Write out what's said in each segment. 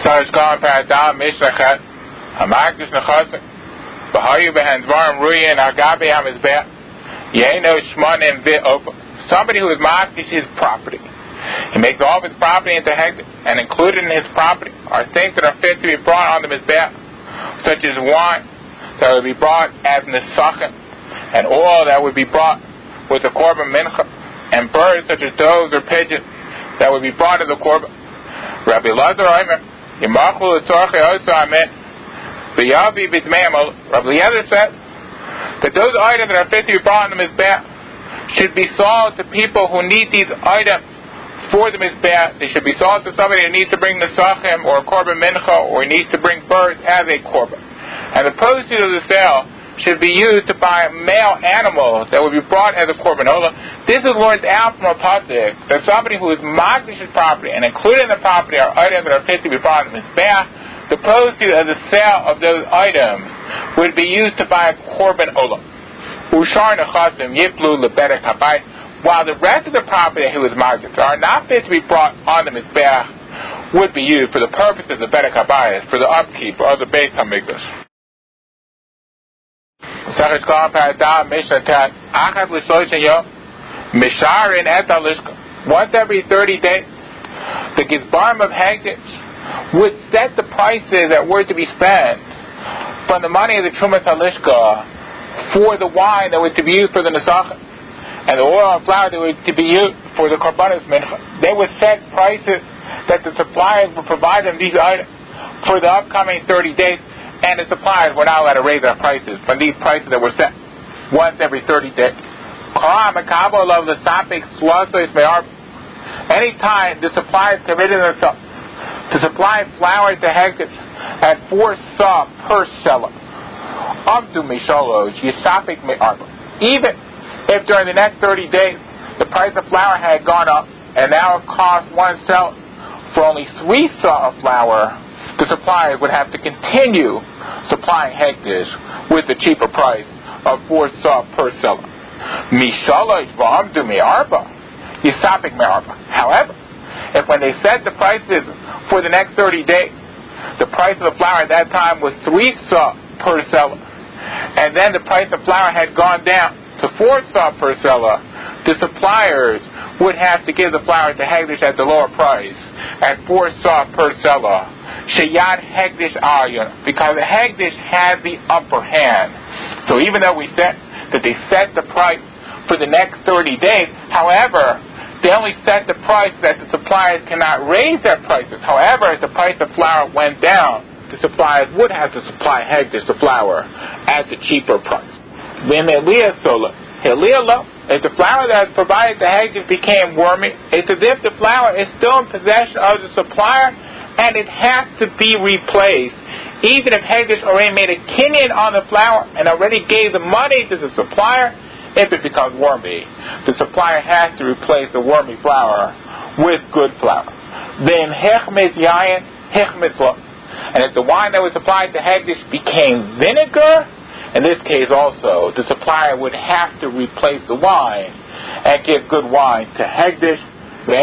Sar's gone paradam mishnachet hamakdish nechasik b'hayu behen dvarim ruyin agabe hamizbeh yeino shmanim v'opa. Somebody who is makdish his property, he makes all of his property into hekdesh, and included in his property are things that are fit to be brought on the mizbeh, such as wine that would be brought as nesachim, and oil that would be brought with the korban mincha, and birds such as doves or pigeons that would be brought to the korban. Rabbi Elazar Omer, Yimachlu l'tzorchei osa amen, v'yavi b'dmei amol. Rabbi Elazar said that those items that are fit to be brought on the mizbeh should be sold to people who need these items for the mizbeh. They should be sold to somebody who needs to bring nesachim or a korban mincha, or needs to bring birds as a korban. And the proceeds of the sale should be used to buy male animals that would be brought as a korban olah. This is learned out from a pasuk that somebody who is makdish his property, and included in the property are items that are fit to be brought in the mizbeh, the proceeds of the sale of those items would be used to buy a korban olah. Ushar nechasim yiplu leberek habayit, while the rest of the property that he was makdish are not fit to be brought on the mizbeh, would be used for the purposes of berek habayit, for the upkeep of the Beit HaMikdash. Once every 30 days, the Gizbarim of Hekdesh would set the prices that were to be spent from the money of the Trumas Halishka for the wine that was to be used for the Nesachim, and the oil and flour that were to be used for the Korbanos Mincha. They would set prices that the suppliers would provide them these items for the upcoming 30 days. And the suppliers were not allowed to raise their prices from these prices that were set once every 30 days. Anytime the suppliers committed themselves to supply flour to Hekdesh at 4 sa per seller, even if during the next 30 days the price of flour had gone up and now it costs 1 seller for only 3 sa of flour, the suppliers would have to continue supplying Hekdesh with the cheaper price of 4 sa per seller. However, if when they set the prices for the next 30 days, the price of the flour at that time was 3 sa per seller, and then the price of flour had gone down to 4 sa per seller, the suppliers would have to give the flour to Hekdesh at the lower price, at 4 sa per seller. Sheyad Hekdesh Aryon, because Hekdesh had the upper hand. So even though we said that they set the price for the next 30 days, however, they only set the price that the suppliers cannot raise their prices. However, as the price of flour went down, the suppliers would have to supply Hekdesh the flour at the cheaper price. If the flour that was provided to Hekdesh became wormy, it's as if the flour is still in possession of the supplier, and it has to be replaced. Even if Hekdesh already made a kinyan on the flour and already gave the money to the supplier, if it becomes wormy, the supplier has to replace the wormy flour with good flour. Then hechmet yayin, hechmet lo. And if the wine that was supplied to Hekdesh became vinegar, in this case also, the supplier would have to replace the wine and give good wine to Hekdesh. The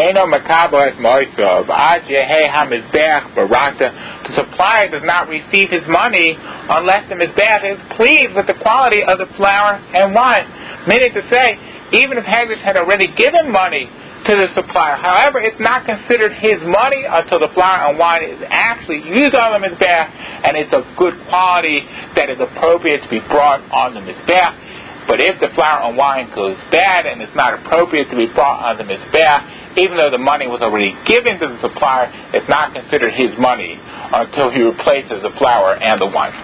supplier does not receive his money unless the mizbeach is pleased with the quality of the flour and wine. Meaning to say, even if Hekdesh had already given money to the supplier, however, it's not considered his money until the flour and wine is actually used on the mizbeach, and it's of good quality that is appropriate to be brought on the mizbeach. But if the flour and wine goes bad and it's not appropriate to be brought on the mizbeach, even though the money was already given to the supplier, it's not considered his money until he replaces the flour and the wine.